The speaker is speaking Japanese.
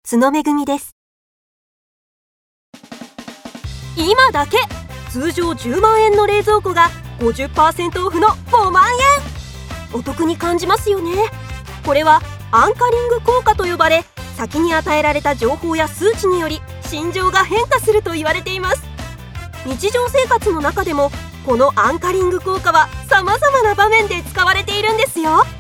角めぐみです。今だけ通常10万円の冷蔵庫が 50% オフの5万円。お得に感じますよね。これはアンカリング効果と呼ばれ、先に与えられた情報や数値により心情が変化すると言われています。日常生活の中でもこのアンカリング効果は様々な場面で使われているんですよ。